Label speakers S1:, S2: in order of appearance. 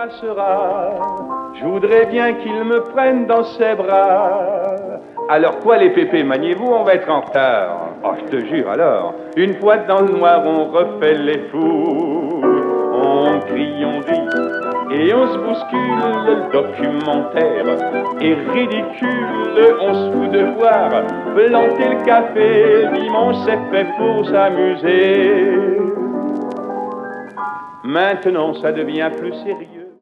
S1: m'embrassera. Je voudrais bien qu'il me prenne dans ses bras. Alors quoi les pépés, maniez-vous, on va être en retard. Oh, je te jure alors, une fois dans le noir, on refait les fous. On crie, on rit, et on se bouscule. Le documentaire est ridicule. On se fout de voir planter le café. Le dimanche, c'est fait pour s'amuser. Maintenant, ça devient plus sérieux.